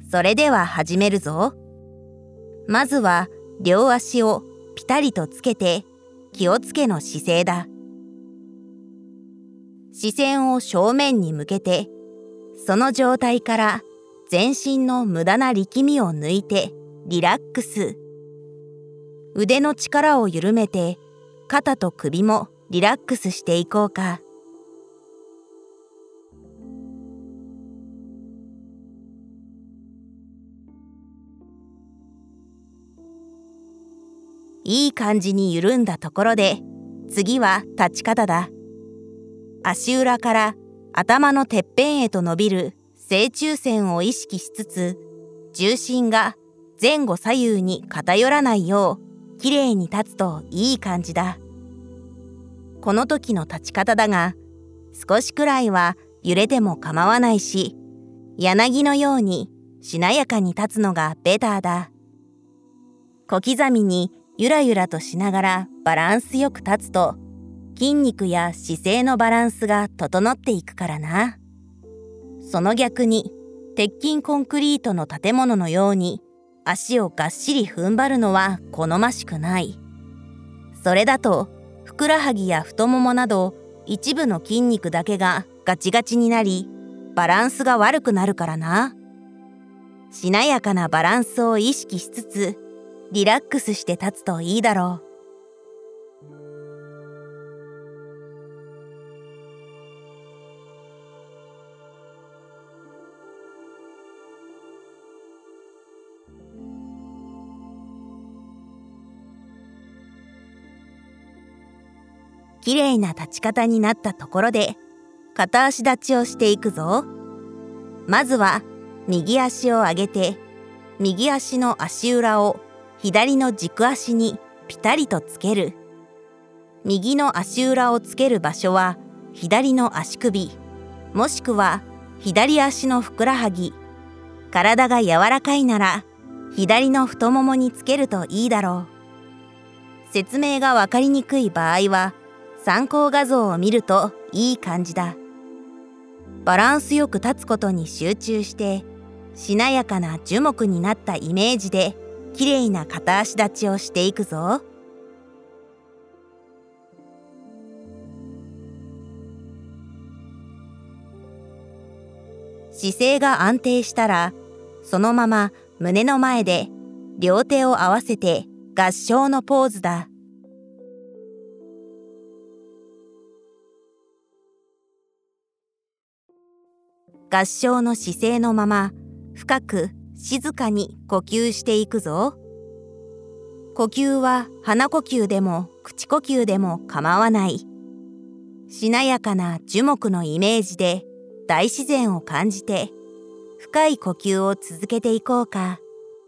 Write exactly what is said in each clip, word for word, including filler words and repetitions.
それでは始めるぞ。まずは両足をピタリとつけて気をつけの姿勢だ。視線を正面に向けて、その状態から全身の無駄な力みを抜いてリラックス。腕の力を緩めて肩と首もリラックスしていこうか。いい感じに緩んだところで、次は立ち方だ。足裏から頭のてっぺんへと伸びる正中線を意識しつつ、重心が前後左右に偏らないようきれいに立つといい感じだ。この時の立ち方だが、少しくらいは揺れても構わないし、柳のようにしなやかに立つのがベターだ。小刻みにゆらゆらとしながらバランスよく立つと、筋肉や姿勢のバランスが整っていくからな。その逆に、鉄筋コンクリートの建物のように足をがっしり踏ん張るのは好ましくない。それだと、ふくらはぎや太ももなど一部の筋肉だけがガチガチになり、バランスが悪くなるからな。しなやかなバランスを意識しつつ、リラックスして立つといいだろう。きれいな立ち方になったところで、片足立ちをしていくぞ。まずは右足を上げて、右足の足裏を左の軸足にピタリとつける。右の足裏をつける場所は左の足首、もしくは左足のふくらはぎ。体が柔らかいなら左の太ももにつけるといいだろう。説明がわかりにくい場合は参考画像を見るといい感じだ。バランスよく立つことに集中して、しなやかな樹木になったイメージできれいな片足立ちをしていくぞ。姿勢が安定したら、そのまま胸の前で両手を合わせて合掌のポーズだ。合掌の姿勢のまま、深く静かに呼吸していくぞ。呼吸は鼻呼吸でも口呼吸でも構わない。しなやかな樹木のイメージで大自然を感じて、深い呼吸を続けていこうか。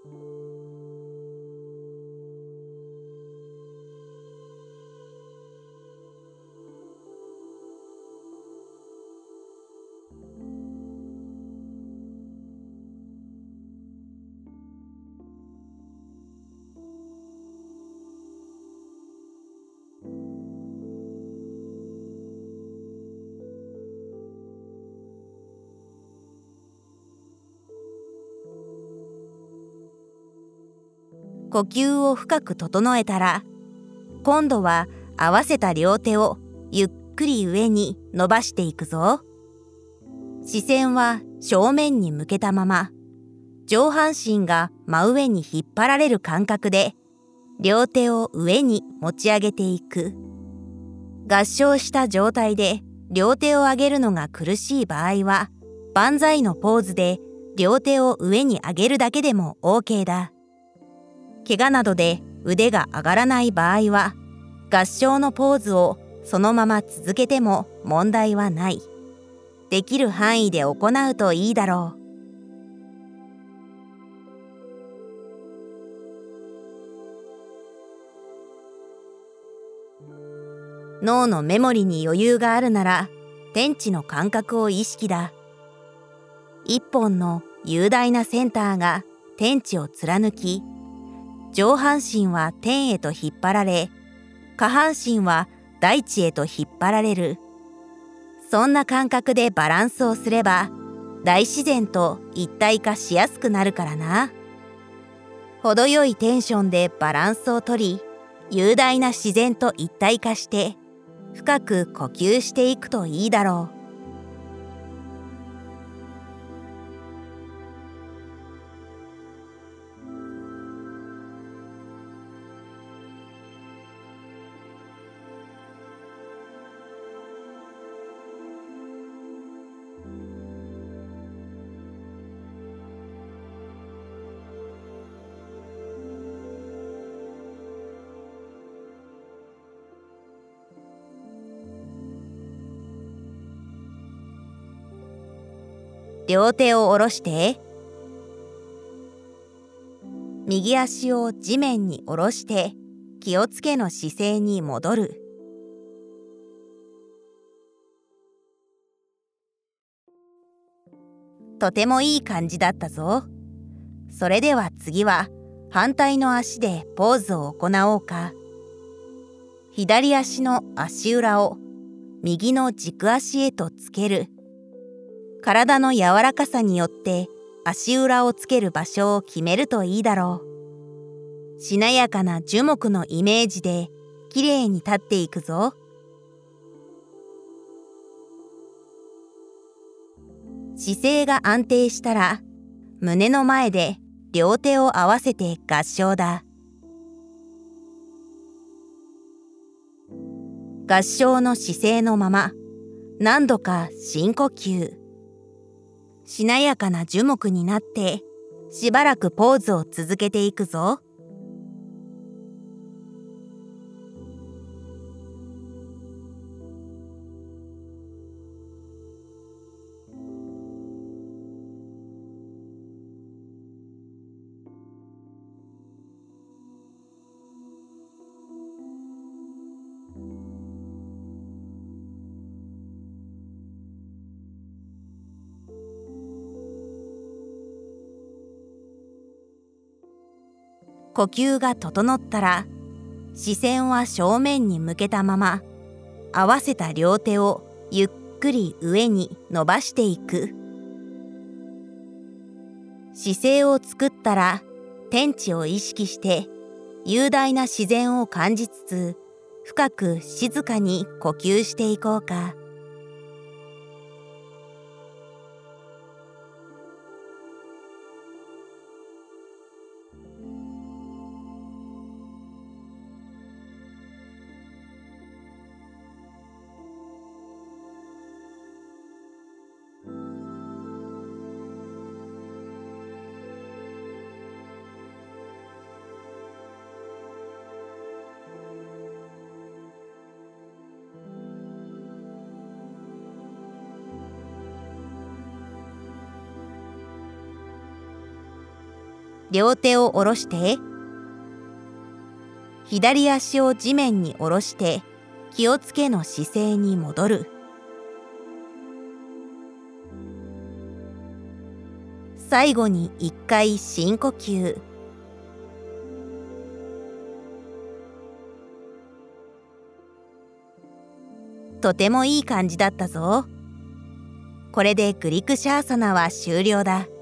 呼吸を深く整えたら、今度は合わせた両手をゆっくり上に伸ばしていくぞ。視線は正面に向けたまま、上半身が真上に引っ張られる感覚で、両手を上に持ち上げていく。合掌した状態で両手を上げるのが苦しい場合は、万歳のポーズで両手を上に上げるだけでも OK だ。怪我などで腕が上がらない場合は、合掌のポーズをそのまま続けても問題はない。できる範囲で行うといいだろう。脳のメモリに余裕があるなら、天地の感覚を意識だ。一本の雄大なセンターが天地を貫き、上半身は天へと引っ張られ、下半身は大地へと引っ張られる。そんな感覚でバランスをすれば、 大自然と一体化しやすくなるからな。程よいテンションでバランスをとり、雄大な自然と一体化して深く呼吸していくといいだろう。両手を下ろして、右足を地面に下ろして気をつけの姿勢に戻る。とてもいい感じだったぞ。それでは次は反対の足でポーズを行おうか。左足の足裏を右の軸足へとつける。体の柔らかさによって足裏をつける場所を決めるといいだろう。しなやかな樹木のイメージできれいに立っていくぞ。姿勢が安定したら胸の前で両手を合わせて合掌だ。合掌の姿勢のまま何度か深呼吸。しなやかな樹木になってしばらくポーズを続けていくぞ。呼吸が整ったら視線は正面に向けたまま合わせた両手をゆっくり上に伸ばしていく。姿勢を作ったら天地を意識して雄大な自然を感じつつ深く静かに呼吸していこうか。両手を下ろして左足を地面に下ろして気をつけの姿勢に戻る。最後に一回深呼吸。とてもいい感じだったぞ。これでグリクシャーサナは終了だ。